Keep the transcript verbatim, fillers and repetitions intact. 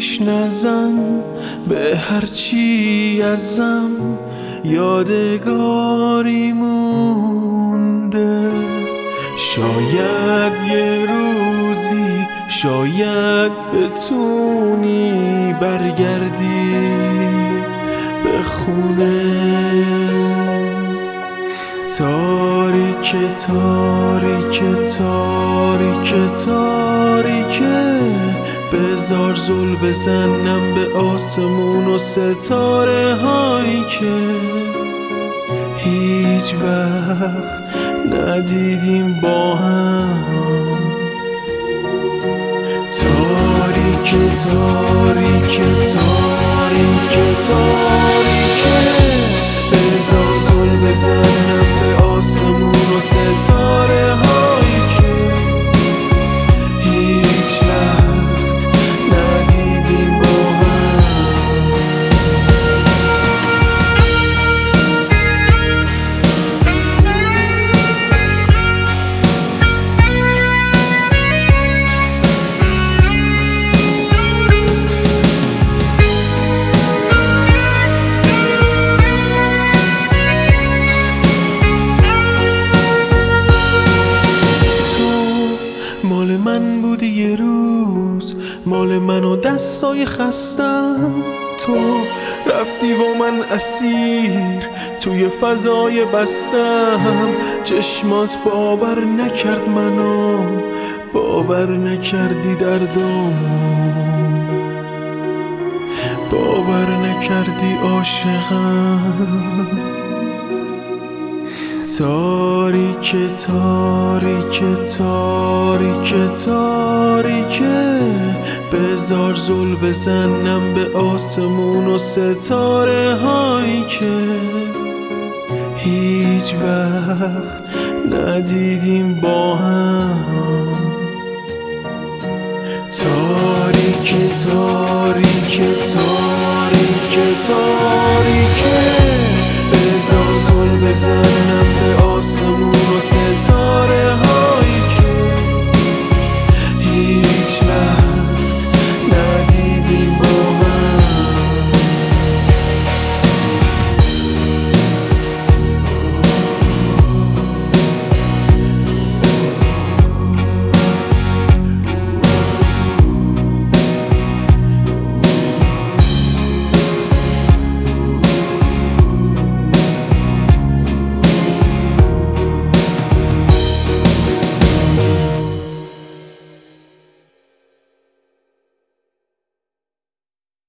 پیش نزن، به هرچی ازم یادگاری مونده. شاید یه روزی، شاید بتونی برگردی به خونه. تاریک تاریک تاریک تاریکه، بذار زل بزنم به آسمون و ستاره هایی که هیچ وقت ندیدیم با هم. تاریک تاریک تاریک تاریکه، بذار زل بزنم به آسمون و ستاره هایی که هیچ وقت ندیدیم با هم. مال من بودی یه روز، مال من و دستای خستم. تو رفتی و من اسیر توی فضای بستم. چشمات باور نکرد منو، باور نکردی دردم، باور نکردی عاشقم. تاریک تاریک تاریک تاریکه، بذار زل بزنم به آسمون و ستاره هایی که هیچ وقت ندیدیم با هم. تاریک تاریک تاریک